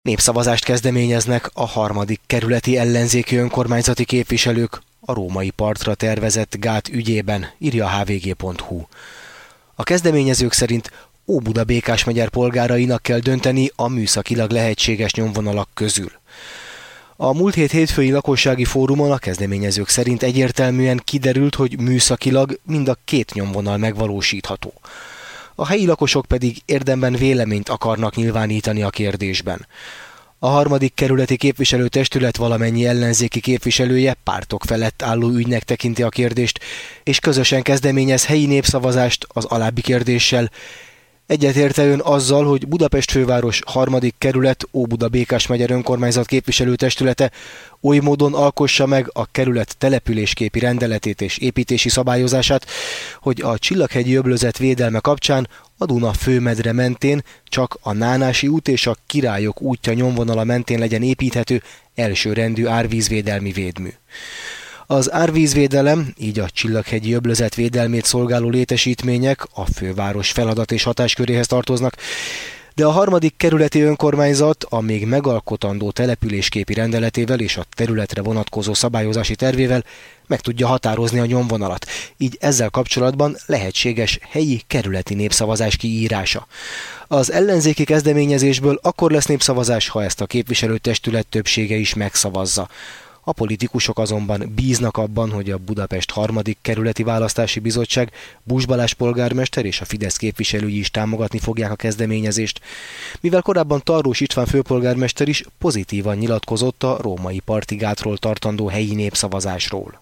Népszavazást kezdeményeznek a 3. kerületi ellenzéki önkormányzati képviselők a római partra tervezett gát ügyében, írja a hvg.hu. A kezdeményezők szerint Óbuda Békás megyer polgárainak kell dönteni a műszakilag lehetséges nyomvonalak közül. A múlt hét hétfői lakossági fórumon a kezdeményezők szerint egyértelműen kiderült, hogy műszakilag mind a két nyomvonal megvalósítható. A helyi lakosok pedig érdemben véleményt akarnak nyilvánítani a kérdésben. A 3. kerületi képviselőtestület valamennyi ellenzéki képviselője pártok felett álló ügynek tekinti a kérdést, és közösen kezdeményez helyi népszavazást az alábbi kérdéssel. Egyetérte ön azzal, hogy Budapest főváros 3. kerület Óbuda Békás megyer önkormányzat képviselőtestülete oly módon alkossa meg a kerület településképi rendeletét és építési szabályozását, hogy a Csillaghegyi öblözet védelme kapcsán a Duna főmedre mentén csak a Nánási út és a Királyok útja nyomvonala mentén legyen építhető elsőrendű árvízvédelmi védmű. Az árvízvédelem, így a Csillaghegyi öblözet védelmét szolgáló létesítmények a főváros feladat és hatásköréhez tartoznak, de a 3. kerületi önkormányzat a még megalkotandó településképi rendeletével és a területre vonatkozó szabályozási tervével meg tudja határozni a nyomvonalat, így ezzel kapcsolatban lehetséges helyi kerületi népszavazás kiírása. Az ellenzéki kezdeményezésből akkor lesz népszavazás, ha ezt a képviselőtestület többsége is megszavazza. A politikusok azonban bíznak abban, hogy a Budapest 3. kerületi választási bizottság, Buss Balázs polgármester és a Fidesz képviselői is támogatni fogják a kezdeményezést, mivel korábban Tarlós István főpolgármester is pozitívan nyilatkozott a római parti gátról tartandó helyi népszavazásról.